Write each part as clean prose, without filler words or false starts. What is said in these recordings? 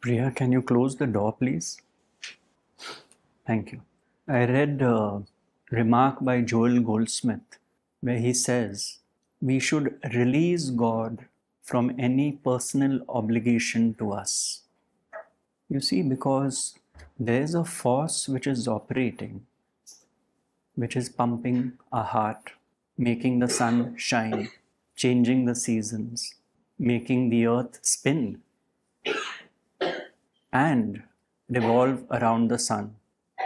Priya, can you close the door, please? Thank you. I read a remark by Joel Goldsmith where he says we should release God from any personal obligation to us. You see, because there's a force which is operating, which is pumping our heart, making the sun shine, changing the seasons, making the earth spin and revolve around the sun,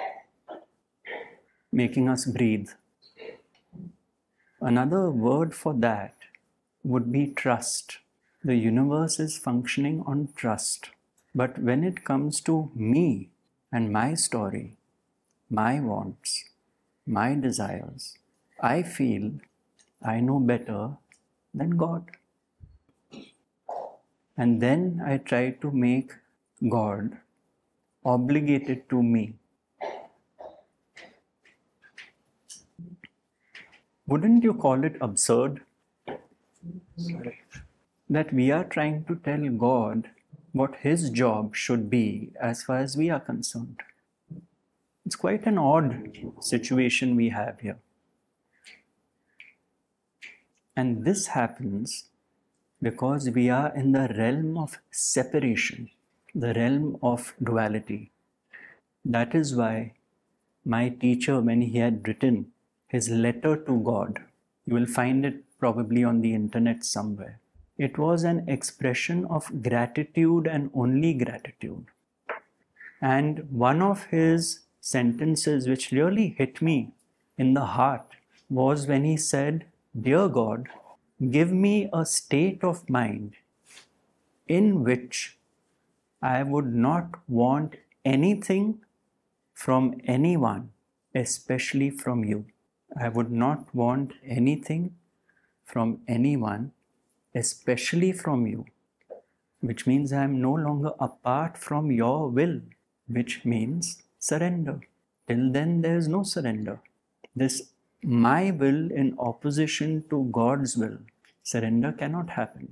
making us breathe. Another word for that would be trust. The universe is functioning on trust. But when it comes to me and my story, my wants, my desires, I feel I know better than God. And then I try to make God obligated to me. Wouldn't you call it absurd? That we are trying to tell God what His job should be as far as we are concerned. It's quite an odd situation we have here. And this happens because we are in the realm of separation, the realm of duality. That is why my teacher, when he had written his letter to God, you will find it probably on the internet somewhere. It was an expression of gratitude and only gratitude. And one of his sentences which really hit me in the heart was when he said, "Dear God, give me a state of mind in which I would not want anything from anyone, especially from you. I would not want anything from anyone, especially from you," which means I am no longer apart from your will, which means surrender. Till then, there is no surrender. This my will in opposition to God's will, surrender cannot happen.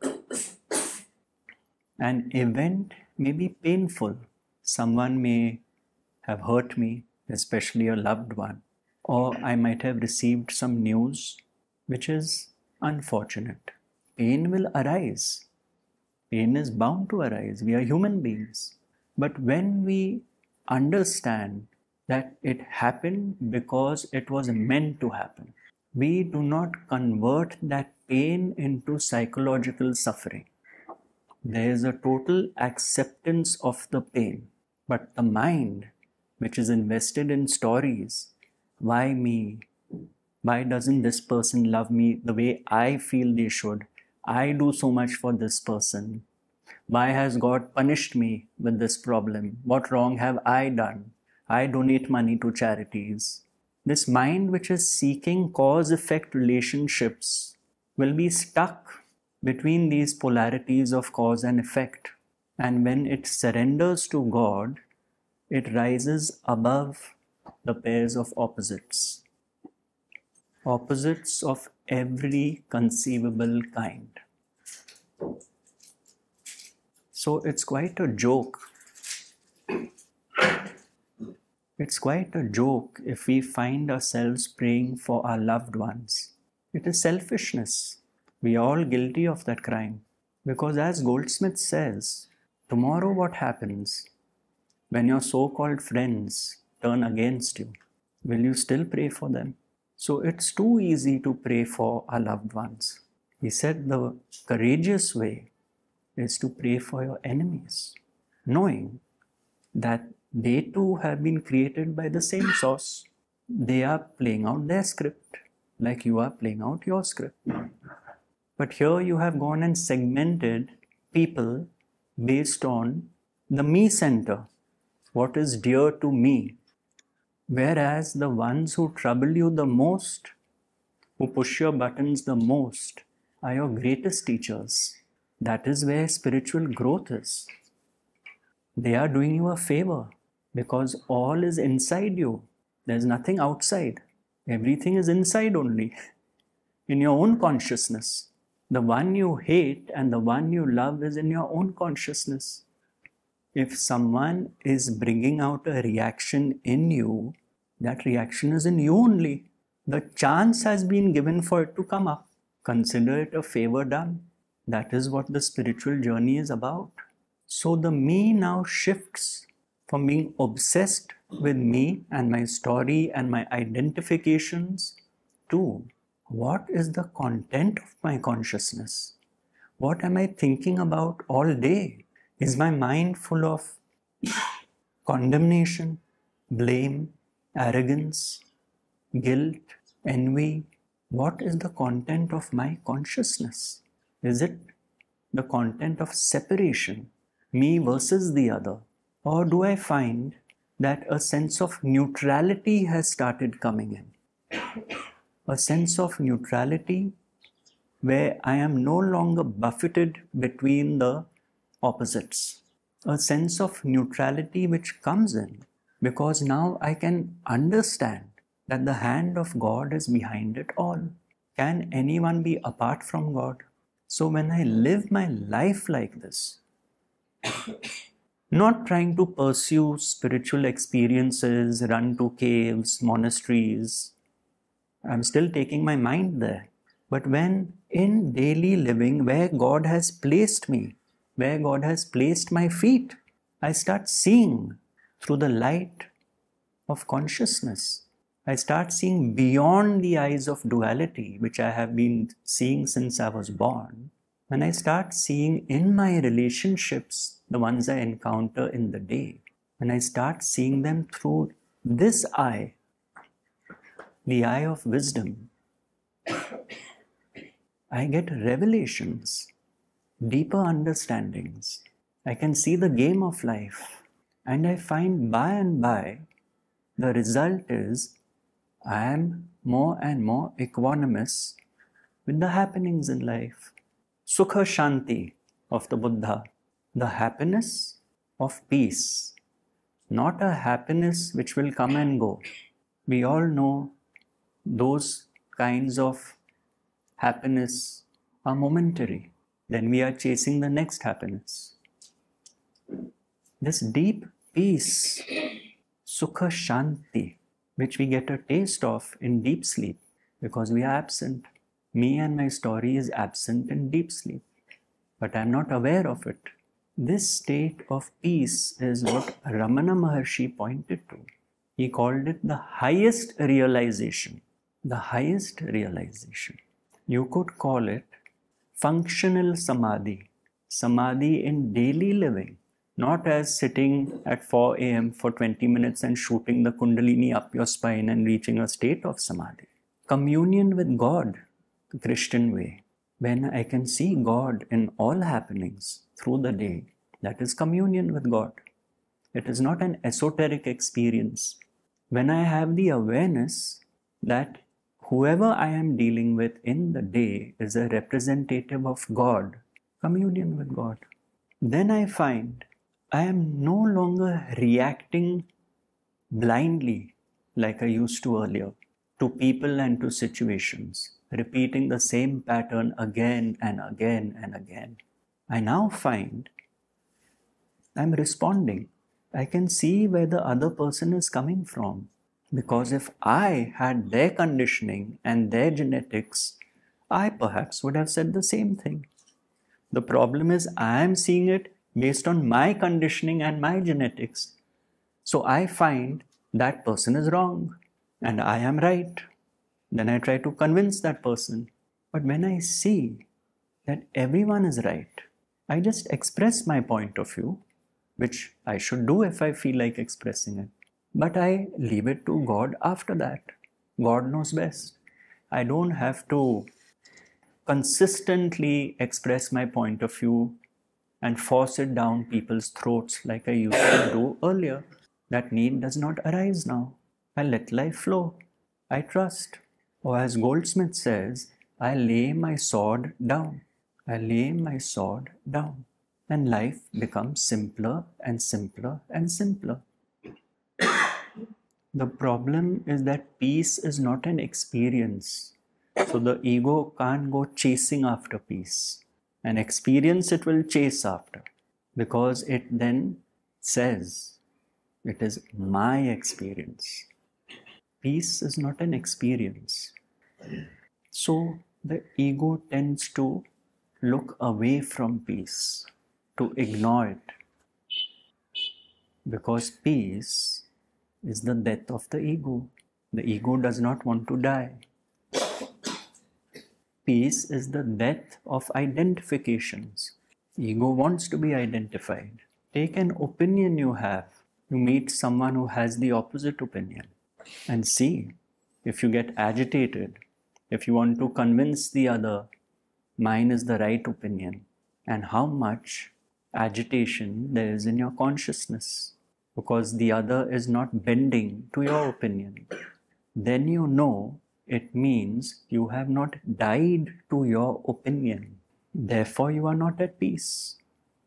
An event may be painful. Someone may have hurt me, especially a loved one, or I might have received some news which is unfortunate. Pain will arise. Pain is bound to arise. We are human beings. But when we understand that it happened because it was meant to happen, we do not convert that pain into psychological suffering. There is a total acceptance of the pain. But the mind, which is invested in stories, why me? Why doesn't this person love me the way I feel they should? I do so much for this person. Why has God punished me with this problem? What wrong have I done? I donate money to charities. This mind which is seeking cause-effect relationships will be stuck between these polarities of cause and effect. And when it surrenders to God, it rises above the pairs of opposites. Opposites of every conceivable kind. So it's quite a joke. It's quite a joke if we find ourselves praying for our loved ones. It is selfishness. We are all guilty of that crime. Because as Goldsmith says, tomorrow what happens when your so-called friends turn against you? Will you still pray for them? So it's too easy to pray for our loved ones. He said the courageous way is to pray for your enemies, knowing that they too have been created by the same source. They are playing out their script like you are playing out your script. But here you have gone and segmented people based on the me center, what is dear to me. Whereas the ones who trouble you the most, who push your buttons the most, are your greatest teachers. That is where spiritual growth is. They are doing you a favor because all is inside you. There's nothing outside. Everything is inside only, in your own consciousness. The one you hate and the one you love is in your own consciousness. If someone is bringing out a reaction in you, that reaction is in you only. The chance has been given for it to come up. Consider it a favor done. That is what the spiritual journey is about. So the me now shifts from being obsessed with me and my story and my identifications to what is the content of my consciousness? What am I thinking about all day? Is my mind full of condemnation, blame, arrogance, guilt, envy? What is the content of my consciousness? Is it the content of separation, me versus the other? Or do I find that a sense of neutrality has started coming in? A sense of neutrality where I am no longer buffeted between the opposites. A sense of neutrality which comes in because now I can understand that the hand of God is behind it all. Can anyone be apart from God? So when I live my life like this, not trying to pursue spiritual experiences, run to caves, monasteries, I'm still taking my mind there. But when in daily living, where God has placed me, where God has placed my feet, I start seeing through the light of consciousness. I start seeing beyond the eyes of duality, which I have been seeing since I was born. When I start seeing in my relationships, the ones I encounter in the day, when I start seeing them through this eye, the eye of wisdom, I get revelations, deeper understandings. I can see the game of life, and I find by and by the result is I am more and more equanimous with the happenings in life. Sukha Shanti of the Buddha, the happiness of peace, not a happiness which will come and go. We all know those kinds of happiness are momentary. Then we are chasing the next happiness. This deep peace, Sukha Shanti, which we get a taste of in deep sleep because we are absent. Me and my story is absent in deep sleep, but I am not aware of it. This state of peace is what Ramana Maharshi pointed to. He called it the highest realization. The highest realization. You could call it functional samadhi. Samadhi in daily living. Not as sitting at 4 a.m. for 20 minutes and shooting the kundalini up your spine and reaching a state of samadhi. Communion with God, the Christian way. When I can see God in all happenings through the day, that is communion with God. It is not an esoteric experience. When I have the awareness that whoever I am dealing with in the day is a representative of God, communion with God, then I find I am no longer reacting blindly like I used to earlier to people and to situations, repeating the same pattern again and again and again. I now find I'm responding. I can see where the other person is coming from. Because if I had their conditioning and their genetics, I perhaps would have said the same thing. The problem is I am seeing it based on my conditioning and my genetics. So I find that person is wrong and I am right. Then I try to convince that person. But when I see that everyone is right, I just express my point of view, which I should do if I feel like expressing it. But I leave it to God after that. God knows best. I don't have to consistently express my point of view and force it down people's throats like I used to do earlier. That need does not arise now. I let life flow. I trust. Or as Goldsmith says, I lay my sword down. I lay my sword down. And life becomes simpler and simpler and simpler. The problem is that peace is not an experience. So the ego can't go chasing after peace. An experience it will chase after because it then says, it is my experience. Peace is not an experience. So the ego tends to look away from peace, to ignore it, because peace is the death of the ego. The ego does not want to die. Peace is the death of identifications. Ego wants to be identified. Take an opinion you have. You meet someone who has the opposite opinion and see if you get agitated, if you want to convince the other, mine is the right opinion, and how much agitation there is in your consciousness because the other is not bending to your opinion. Then you know it means you have not died to your opinion. Therefore, you are not at peace.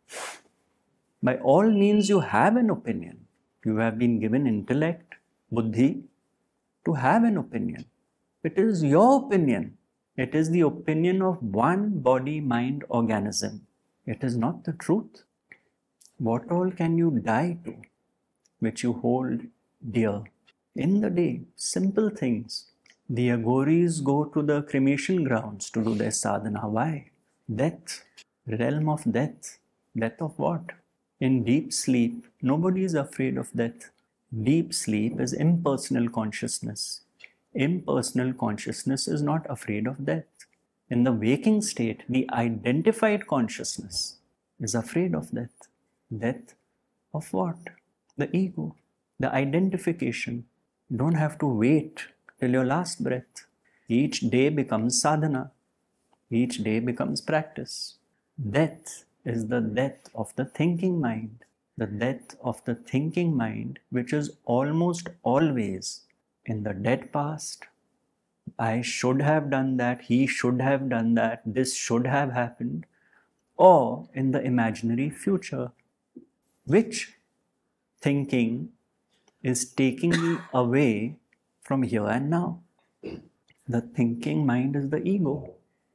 By all means, you have an opinion. You have been given intellect, buddhi, to have an opinion. It is your opinion. It is the opinion of one body-mind organism. It is not the truth. What all can you die to, which you hold dear? In the day, simple things. The Aghoris go to the cremation grounds to do their sadhana. Why? Death, realm of death. Death of what? In deep sleep, nobody is afraid of death. Deep sleep is impersonal consciousness. Impersonal consciousness is not afraid of death. In the waking state, the identified consciousness is afraid of death. Death of what? The ego, the identification. You don't have to wait till your last breath. Each day becomes sadhana. Each day becomes practice. Death is the death of the thinking mind. The death of the thinking mind, which is almost always in the dead past. I should have done that, he should have done that, this should have happened. Or in the imaginary future. Which thinking is taking me away from here and now? The thinking mind is the ego,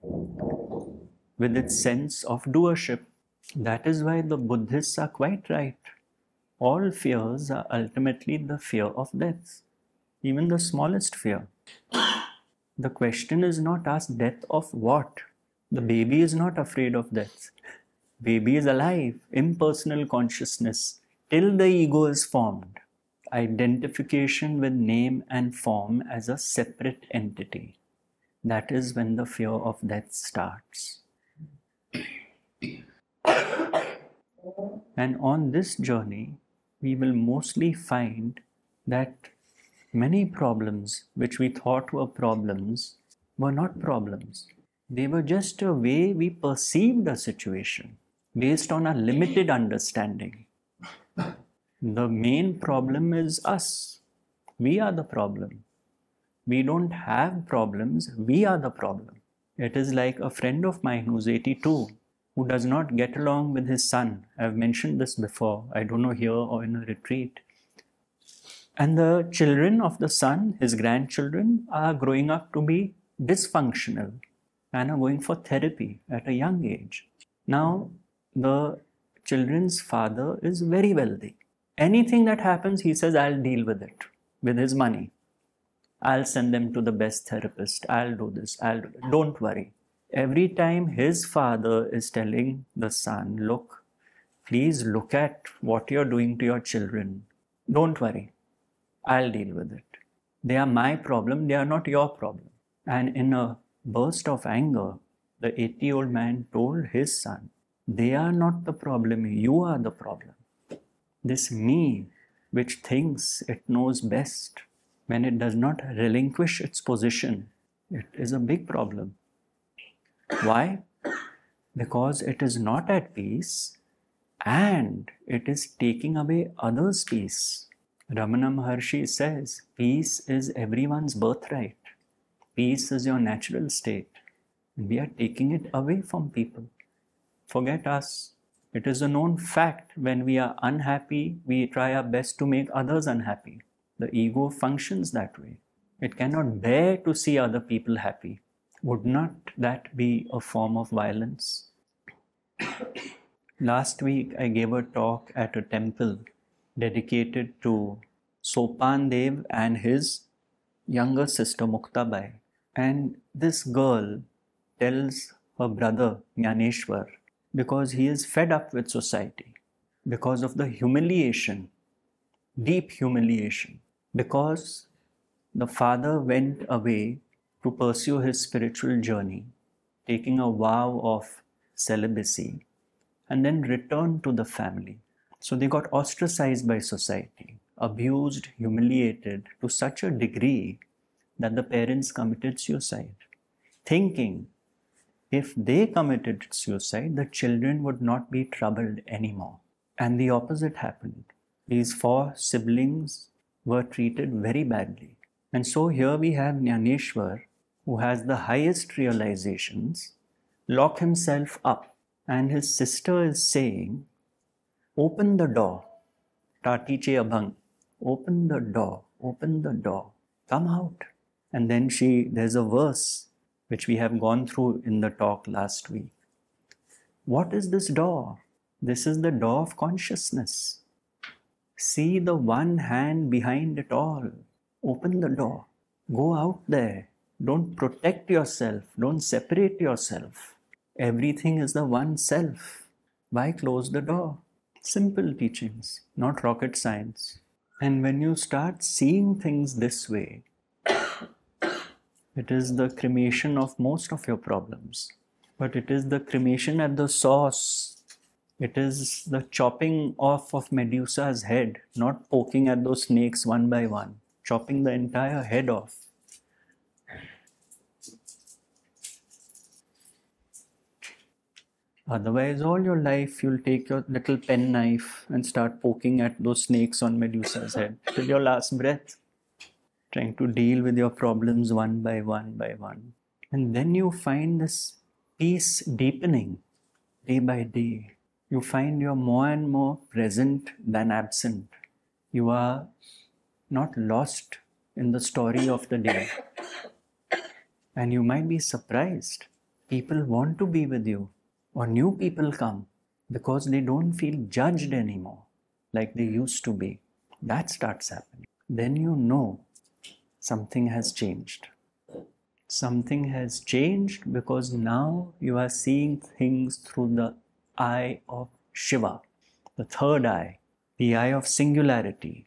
with its sense of doership. That is why the Buddhists are quite right. All fears are ultimately the fear of death, even the smallest fear. The question is not asked, death of what? The baby is not afraid of death. Baby is alive, impersonal consciousness, till the ego is formed. Identification with name and form as a separate entity. That is when the fear of death starts. And on this journey, we will mostly find that many problems which we thought were problems were not problems. They were just a way we perceived a situation based on a limited understanding. The main problem is us. We are the problem. We don't have problems, we are the problem. It is like a friend of mine who's 82, who does not get along with his son. I've mentioned this before, I don't know, here or in a retreat. And the children of the son, his grandchildren, are growing up to be dysfunctional and are going for therapy at a young age. Now, the children's father is very wealthy. Anything that happens, he says, I'll deal with it, with his money. I'll send them to the best therapist. I'll do this. Don't worry. Every time his father is telling the son, look, please look at what you're doing to your children. Don't worry. I'll deal with it. They are my problem. They are not your problem. And in a burst of anger, the 80-year-old man told his son, they are not the problem. You are the problem. This me, which thinks it knows best, when it does not relinquish its position, it is a big problem. Why? Because it is not at peace and it is taking away others' peace. Ramana Maharshi says, peace is everyone's birthright. Peace is your natural state. And we are taking it away from people. Forget us. It is a known fact, when we are unhappy, we try our best to make others unhappy. The ego functions that way. It cannot bear to see other people happy. Would not that be a form of violence? Last week I gave a talk at a temple dedicated to Sopan Dev and his younger sister Muktabai. And this girl tells her brother Jnaneshwar, because he is fed up with society, because of the humiliation, deep humiliation, because the father went away to pursue his spiritual journey, taking a vow of celibacy, and then returned to the family. So they got ostracized by society, abused, humiliated to such a degree that the parents committed suicide, thinking if they committed suicide, the children would not be troubled anymore. And the opposite happened. These 4 siblings were treated very badly. And so here we have Jnaneshwar, who has the highest realizations, lock himself up. And his sister is saying, open the door. Tatiche Abhang. Open the door. Open the door. Come out. And then there's a verse which we have gone through in the talk last week. What is this door? This is the door of consciousness. See the one hand behind it all. Open the door. Go out there. Don't protect yourself. Don't separate yourself. Everything is the one self. Why close the door? Simple teachings, not rocket science. And when you start seeing things this way, it is the cremation of most of your problems. But it is the cremation at the source. It is the chopping off of Medusa's head, not poking at those snakes one by one, chopping the entire head off. Otherwise, all your life, you'll take your little pen knife and start poking at those snakes on Medusa's head till your last breath, trying to deal with your problems one by one by one. And then you find this peace deepening day by day. You find you're more and more present than absent. You are not lost in the story of the day. And you might be surprised. People want to be with you, or new people come because they don't feel judged anymore like they used to be. That starts happening. Then you know something has changed. Something has changed because now you are seeing things through the eye of Shiva, the third eye, the eye of singularity.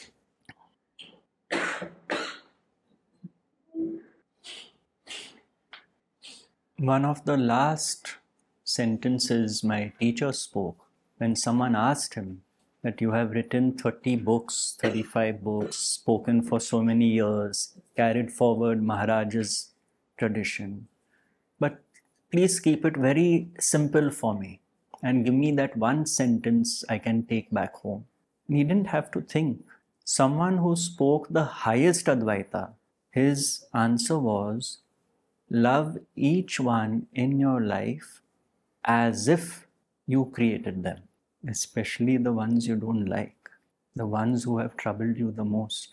One of the last sentences my teacher spoke when someone asked him that you have written 30 books, 35 books, spoken for so many years, carried forward Maharaj's tradition. But please keep it very simple for me and give me that one sentence I can take back home. He didn't have to think. Someone who spoke the highest Advaita, his answer was, love each one in your life as if you created them, especially the ones you don't like, the ones who have troubled you the most.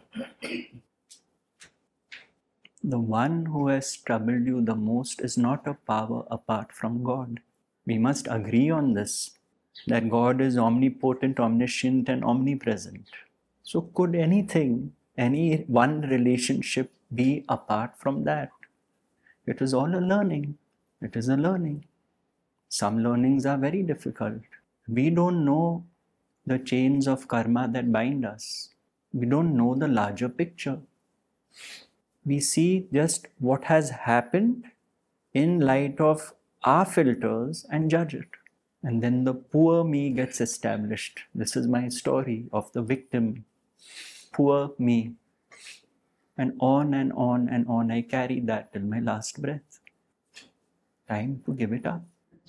The one who has troubled you the most is not a power apart from God. We must agree on this, that God is omnipotent, omniscient, and omnipresent. So could anything, any one relationship be apart from that? It is all a learning. It is a learning. Some learnings are very difficult. We don't know the chains of karma that bind us. We don't know the larger picture. We see just what has happened in light of our filters and judge it. And then the poor me gets established. This is my story of the victim. Poor me. And on and on and on, I carry that till my last breath. Time to give it up.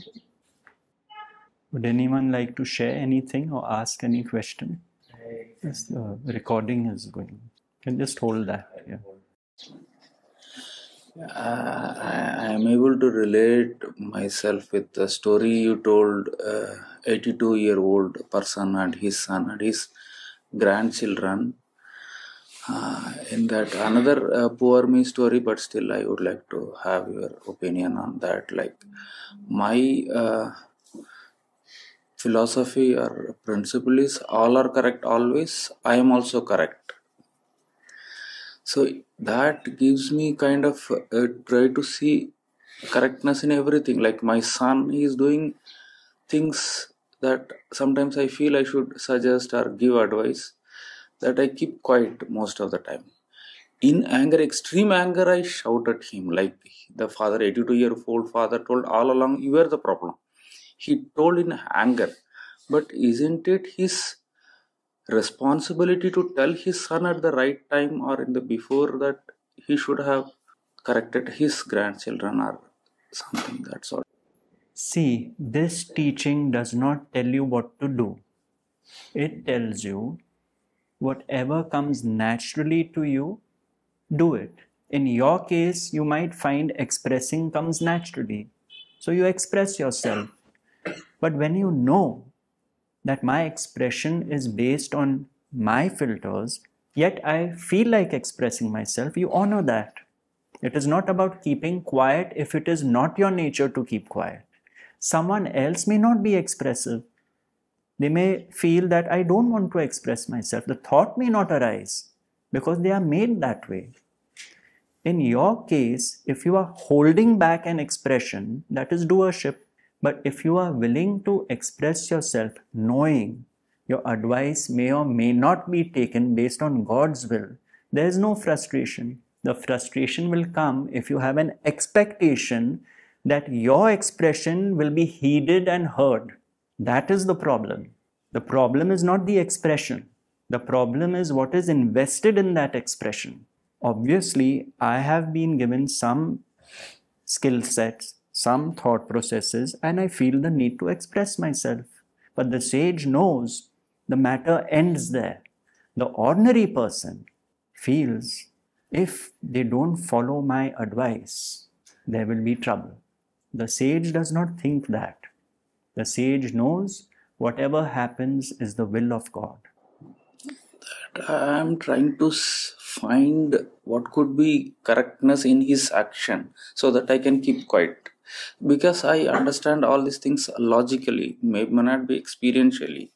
Would anyone like to share anything or ask any question? Yes, the recording is going. You can just hold that. Yeah. I am able to relate myself with the story you told. 82-year-old person and his son and his grandchildren. In that another poor me story, but still I would like to have your opinion on that. Like my philosophy or principle is all are correct always, I am also correct. So that gives me kind of try to see correctness in everything. Like my son, he is doing things that sometimes I feel I should suggest or give advice, that I keep quiet most of the time. In anger, extreme anger, I shout at him like the father, 82-year-old father told all along, you are the problem. He told in anger. But isn't it his responsibility to tell his son at the right time, or in the before that he should have corrected his grandchildren or something that sort? See, this teaching does not tell you what to do. It tells you whatever comes naturally to you, do it. In your case, you might find expressing comes naturally. So you express yourself. But when you know that my expression is based on my filters, yet I feel like expressing myself, you honor that. It is not about keeping quiet if it is not your nature to keep quiet. Someone else may not be expressive. They may feel that I don't want to express myself. The thought may not arise because they are made that way. In your case, if you are holding back an expression, that is doership. But if you are willing to express yourself, knowing your advice may or may not be taken based on God's will, there is no frustration. The frustration will come if you have an expectation that your expression will be heeded and heard. That is the problem. The problem is not the expression. The problem is what is invested in that expression. Obviously, I have been given some skill sets, some thought processes, and I feel the need to express myself. But the sage knows the matter ends there. The ordinary person feels if they don't follow my advice, there will be trouble. The sage does not think that. The sage knows whatever happens is the will of God. I am trying to find what could be correctness in his action so that I can keep quiet. Because I understand all these things logically, may not be experientially.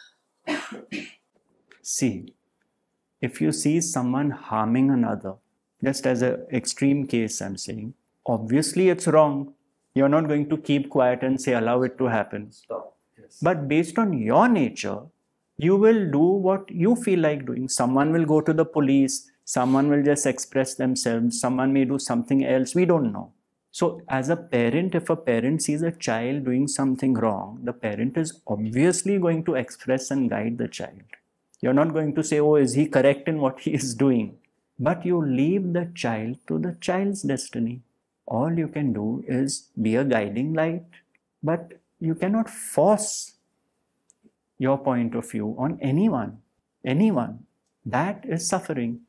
See, if you see someone harming another, just as an extreme case I'm saying, obviously it's wrong. You're not going to keep quiet and say, allow it to happen. Stop. Yes. But based on your nature, you will do what you feel like doing. Someone will go to the police, someone will just express themselves, someone may do something else, we don't know. So as a parent, if a parent sees a child doing something wrong, the parent is obviously going to express and guide the child. You're not going to say, oh, is he correct in what he is doing? But you leave the child to the child's destiny. All you can do is be a guiding light, but you cannot force your point of view on anyone. Anyone. That is suffering.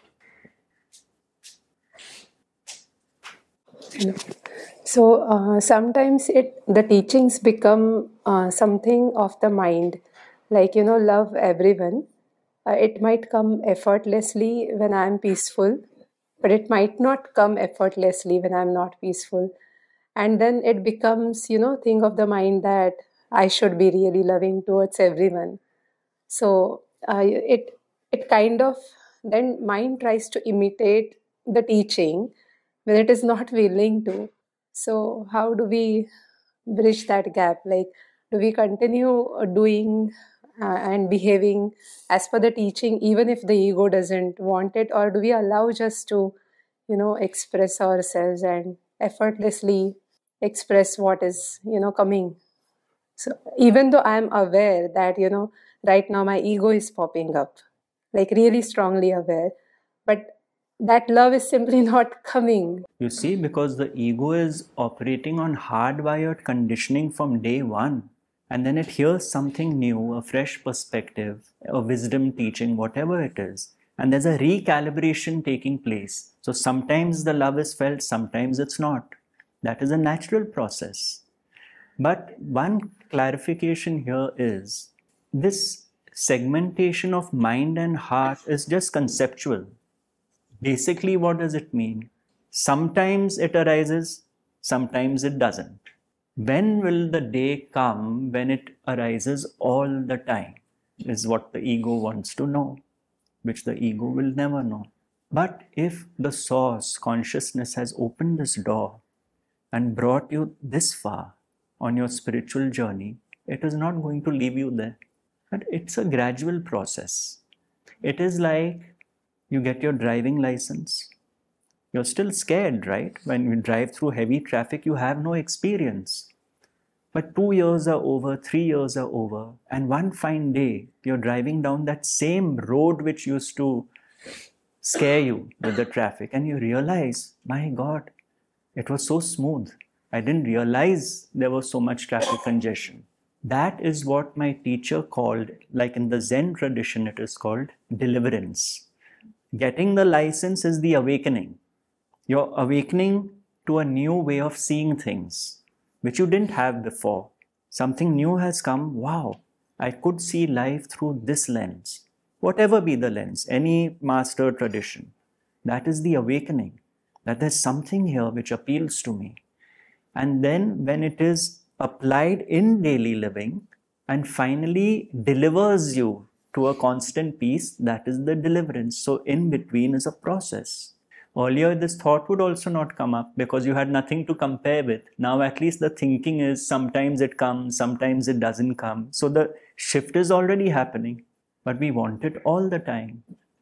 So sometimes the teachings become something of the mind, like love everyone. It might come effortlessly when I am peaceful, but it might not come effortlessly when I am not peaceful. And then it becomes thing of the mind that I should be really loving towards everyone. So it kind of, then mind tries to imitate the teaching when it is not willing to. So how do we bridge that gap? Like, do we continue doing and behaving as per the teaching even if the ego doesn't want it, or do we allow just to express ourselves and effortlessly express what is coming? So even though I'm aware that right now my ego is popping up, like really strongly aware, but that love is simply not coming. You see, because the ego is operating on hardwired conditioning from day one. And then it hears something new, a fresh perspective, a wisdom teaching, whatever it is. And there's a recalibration taking place. So sometimes the love is felt, sometimes it's not. That is a natural process. But one clarification here is this segmentation of mind and heart is just conceptual. Basically, what does it mean? Sometimes it arises, sometimes it doesn't. When will the day come when it arises all the time? Is what the ego wants to know, which the ego will never know. But if the source, consciousness, has opened this door and brought you this far on your spiritual journey, it is not going to leave you there. But it's a gradual process. It is like you get your driving license. You're still scared, right? When you drive through heavy traffic, you have no experience. But 2 years are over, 3 years are over, and one fine day, you're driving down that same road which used to scare you with the traffic, and you realize, my God, it was so smooth. I didn't realize there was so much traffic congestion. That is what my teacher called, like in the Zen tradition, it is called deliverance. Getting the license is the awakening. You're awakening to a new way of seeing things, which you didn't have before. Something new has come. Wow, I could see life through this lens. Whatever be the lens, any master tradition, that is the awakening. That there's something here which appeals to me. And then when it is applied in daily living and finally delivers you to a constant peace, that is the deliverance. So in between is a process. Earlier, this thought would also not come up because you had nothing to compare with. Now, at least the thinking is sometimes it comes, sometimes it doesn't come. So the shift is already happening, but we want it all the time.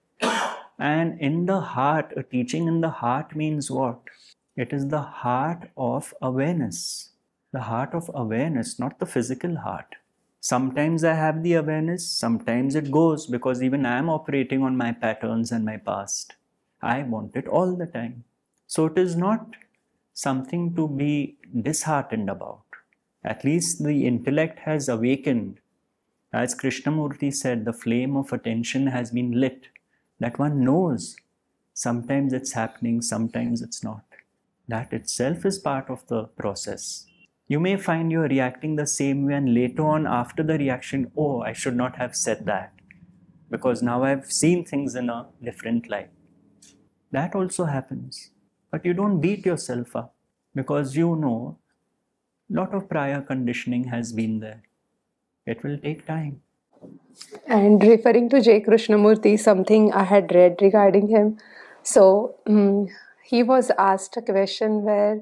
And in the heart, a teaching in the heart means what? It is the heart of awareness. The heart of awareness, not the physical heart. Sometimes I have the awareness, sometimes it goes because even I am operating on my patterns and my past. I want it all the time. So it is not something to be disheartened about. At least the intellect has awakened. As Krishnamurti said, the flame of attention has been lit. That one knows. Sometimes it's happening, sometimes it's not. That itself is part of the process. You may find you're reacting the same way and later on after the reaction, oh, I should not have said that. Because now I've seen things in a different light. That also happens. But you don't beat yourself up because you know a lot of prior conditioning has been there. It will take time. And referring to J. Krishnamurti, something I had read regarding him. So he was asked a question where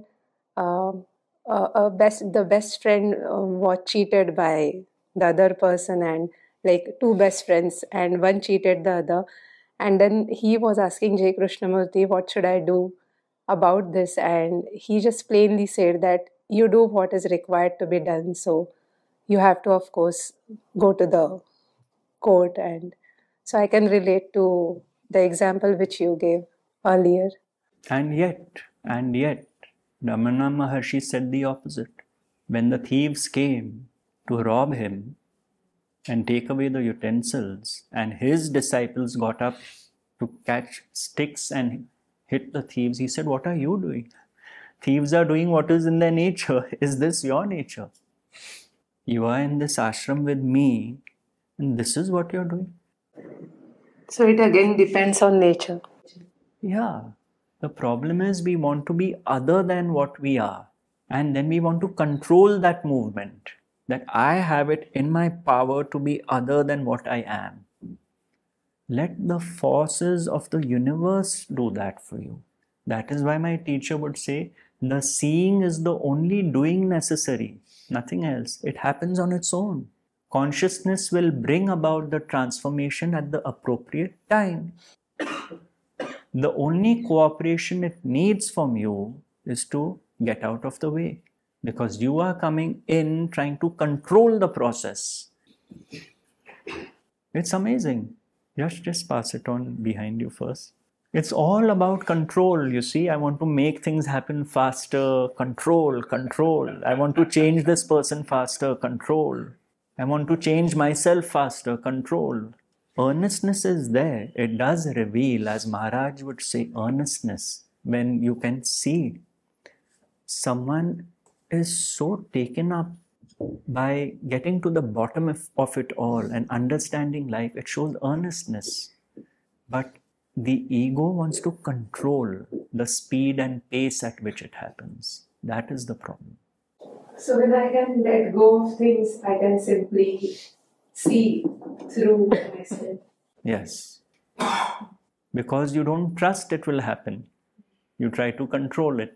the best friend was cheated by the other person, and like two best friends, and one cheated the other. And then he was asking J. Krishnamurti, what should I do about this? And he just plainly said that you do what is required to be done. So you have to, of course, go to the court. And so I can relate to the example which you gave earlier. And yet, Ramana Maharshi said the opposite. When the thieves came to rob him and take away the utensils, and his disciples got up to catch sticks and hit the thieves, he said, what are you doing? Thieves are doing what is in their nature. Is this your nature? You are in this ashram with me, and this is what you're doing. So it again depends on nature. Yeah. The problem is we want to be other than what we are. And then we want to control that movement. That I have it in my power to be other than what I am. Let the forces of the universe do that for you. That is why my teacher would say, the seeing is the only doing necessary. Nothing else. It happens on its own. Consciousness will bring about the transformation at the appropriate time. The only cooperation it needs from you is to get out of the way. Because you are coming in trying to control the process. It's amazing. Just pass it on behind you first. It's all about control, you see. I want to make things happen faster. Control. I want to change this person faster. Control. I want to change myself faster. Control. Earnestness is there. It does reveal, as Maharaj would say, earnestness. When you can see someone is so taken up by getting to the bottom of it all and understanding life, it shows earnestness. But the ego wants to control the speed and pace at which it happens. That is the problem. So when I can let go of things, I can simply see through myself. Yes. Because you don't trust it will happen. You try to control it.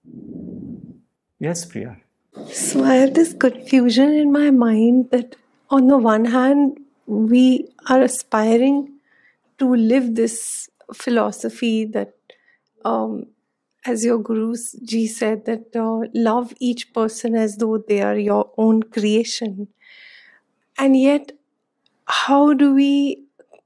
Yes, Priya. So I have this confusion in my mind that on the one hand, we are aspiring to live this philosophy that, as your Guru's ji said, that love each person as though they are your own creation. And yet, how do we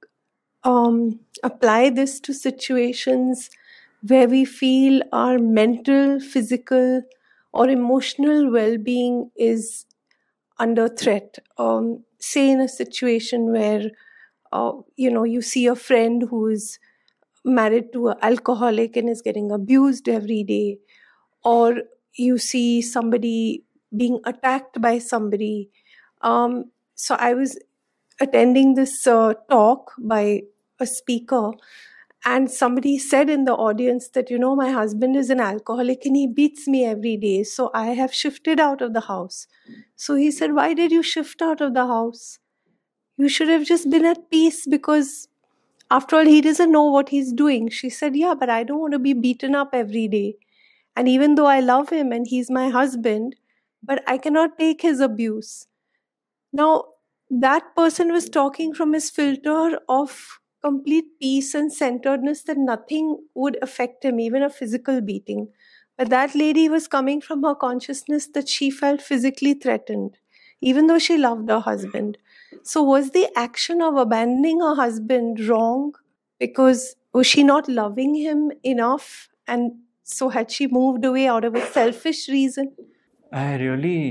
apply this to situations where we feel our mental, physical, or emotional well-being is under threat? Say in a situation where you see a friend who is married to an alcoholic and is getting abused every day, or you see somebody being attacked by somebody. So I was attending this talk by a speaker, and somebody said in the audience that, my husband is an alcoholic and he beats me every day, so I have shifted out of the house. So he said, why did you shift out of the house? You should have just been at peace, because after all, he doesn't know what he's doing. She said, yeah, but I don't want to be beaten up every day. And even though I love him and he's my husband, but I cannot take his abuse. Now, that person was talking from his filter of complete peace and centeredness, that nothing would affect him, even a physical beating. But that lady was coming from her consciousness that she felt physically threatened, even though she loved her husband. So was the action of abandoning her husband wrong? Because was she not loving him enough? And so had she moved away out of a selfish reason? I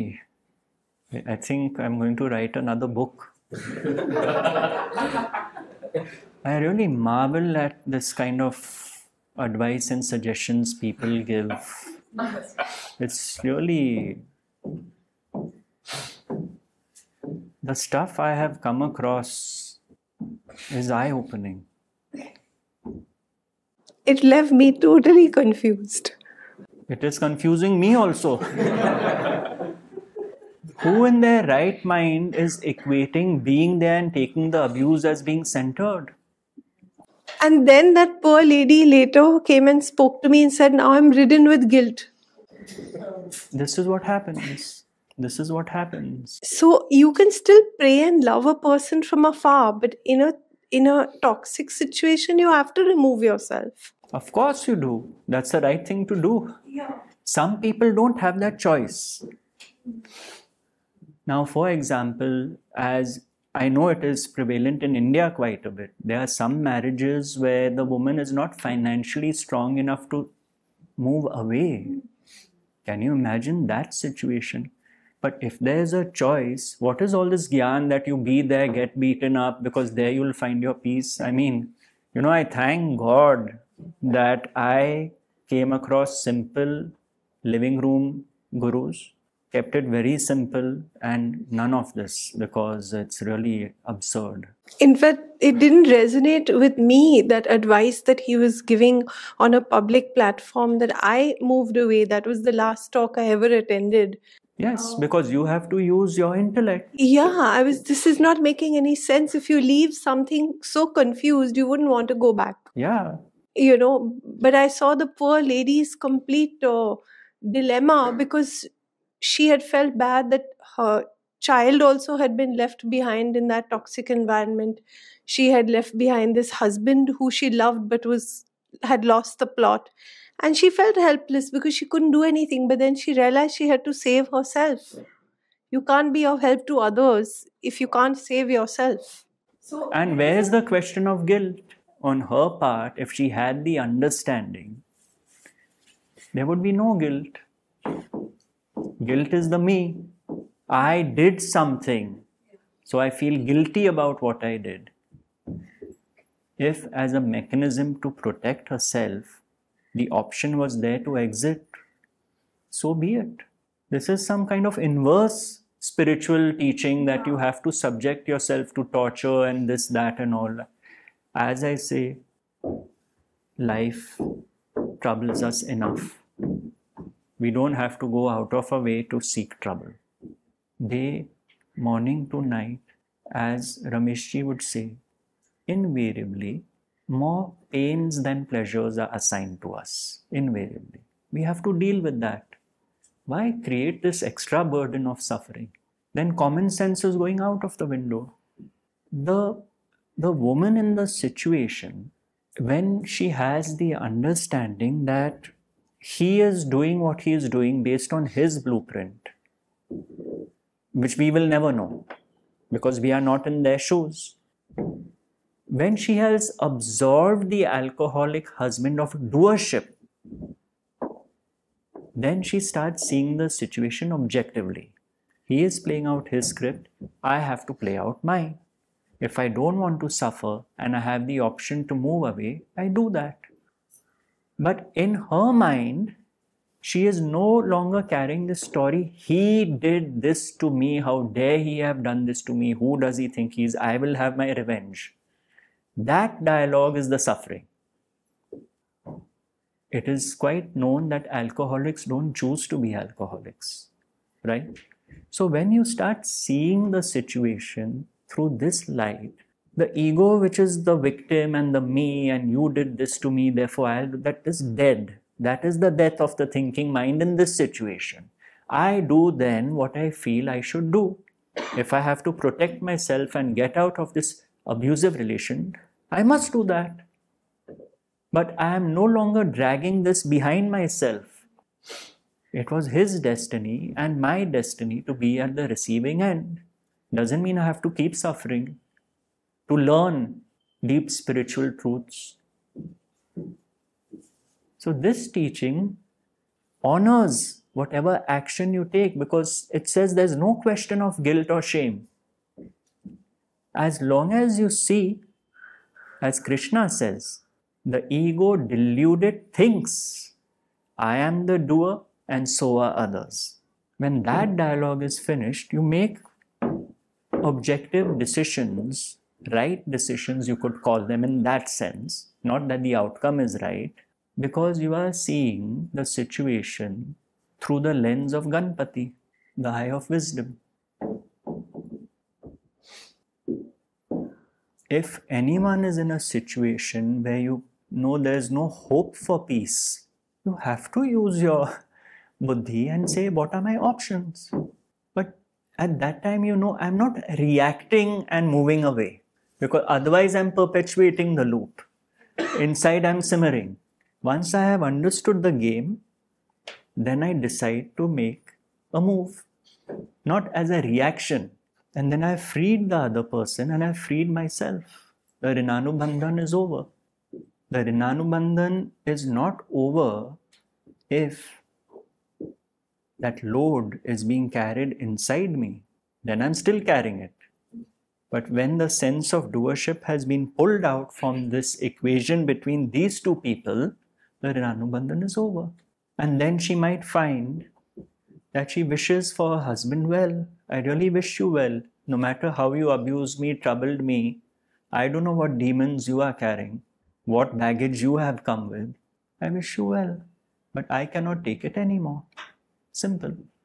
think I'm going to write another book. I really marvel at this kind of advice and suggestions people give. It's really... the stuff I have come across is eye-opening. It left me totally confused. It is confusing me also. Who in their right mind is equating being there and taking the abuse as being centered? And then that poor lady later came and spoke to me and said, now I'm ridden with guilt. This is what happens. This is what happens. So you can still pray and love a person from afar, but in a toxic situation, you have to remove yourself. Of course you do. That's the right thing to do. Yeah. Some people don't have that choice. Now, for example, as I know it is prevalent in India quite a bit, there are some marriages where the woman is not financially strong enough to move away. Can you imagine that situation? But if there's a choice, what is all this gyan that you be there, get beaten up, because there you'll find your peace? I mean, I thank God that I came across simple living room gurus, kept it very simple, and none of this, because it's really absurd. In fact, it didn't resonate with me, that advice that he was giving on a public platform, that I moved away. That was the last talk I ever attended. Yes, because you have to use your intellect. Yeah, this is not making any sense. If you leave something so confused, you wouldn't want to go back. Yeah. But I saw the poor lady's complete dilemma, because she had felt bad that her child also had been left behind in that toxic environment. She had left behind this husband who she loved but had lost the plot. And she felt helpless because she couldn't do anything. But then she realized she had to save herself. You can't be of help to others if you can't save yourself. And where's the question of guilt? On her part, if she had the understanding, there would be no guilt. Guilt is the me. I did something, so I feel guilty about what I did. If, as a mechanism to protect herself, the option was there to exit, so be it. This is some kind of inverse spiritual teaching that you have to subject yourself to torture and this, that, and all. As I say, life troubles us enough. We don't have to go out of our way to seek trouble. Day, morning to night, as Rameshji would say, invariably, more pains than pleasures are assigned to us. Invariably. We have to deal with that. Why create this extra burden of suffering? Then common sense is going out of the window. The woman in the situation, when she has the understanding that he is doing what he is doing based on his blueprint, which we will never know because we are not in their shoes. When she has absorbed the alcoholic husband of doership, then she starts seeing the situation objectively. He is playing out his script. I have to play out mine. If I don't want to suffer and I have the option to move away, I do that. But in her mind, she is no longer carrying this story. He did this to me. How dare he have done this to me? Who does he think he is? I will have my revenge. That dialogue is the suffering. It is quite known that alcoholics don't choose to be alcoholics, right? So when you start seeing the situation through this light, the ego, which is the victim and the me and you did this to me, therefore I'll do, that is dead. That is the death of the thinking mind in this situation. I do then what I feel I should do. If I have to protect myself and get out of this abusive relation, I must do that. But I am no longer dragging this behind myself. It was his destiny and my destiny to be at the receiving end. Doesn't mean I have to keep suffering to learn deep spiritual truths. So this teaching honors whatever action you take because it says there's no question of guilt or shame. As long as you see, as Krishna says, the ego deluded thinks, I am the doer and so are others. When that dialogue is finished, you make objective decisions, right decisions, you could call them in that sense, not that the outcome is right, because you are seeing the situation through the lens of Ganpati, the eye of wisdom. If anyone is in a situation where you know there's no hope for peace, you have to use your buddhi and say, what are my options? But at that time, you know, I'm not reacting and moving away because otherwise I'm perpetuating the loop. Inside I'm simmering. Once I have understood the game, then I decide to make a move, not as a reaction. And then I freed the other person and I freed myself. The Rinanubandhan is over. The Rinanubandhan is not over if that load is being carried inside me. Then I'm still carrying it. But when the sense of doership has been pulled out from this equation between these two people, the Rinanubandhan is over. And then she might find that she wishes for her husband well. I really wish you well. No matter how you abused me, troubled me, I don't know what demons you are carrying, what baggage you have come with. I wish you well, but I cannot take it anymore. Simple.